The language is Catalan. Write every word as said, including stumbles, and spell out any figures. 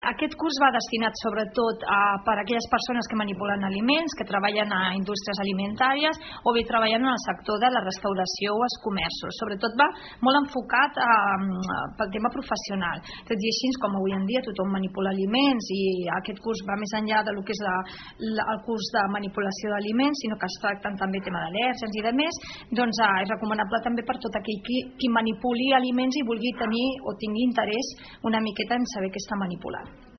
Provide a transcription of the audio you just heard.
Aquest curs va destinat sobretot a, per a aquelles persones que manipulen aliments, que treballen a indústries alimentàries o bé treballen en el sector de la restauració o els comerços. Sobretot va molt enfocat a, a, pel tema professional. Tot i així, com avui en dia tothom manipula aliments i aquest curs va més enllà del que és la, la, el curs de manipulació d'aliments, sinó que es tracten també tema d'al·lèrgens i de més, doncs eh, és recomanable també per tot aquell qui, qui manipuli aliments i vulgui tenir o tingui interès una miqueta en saber què està manipulant.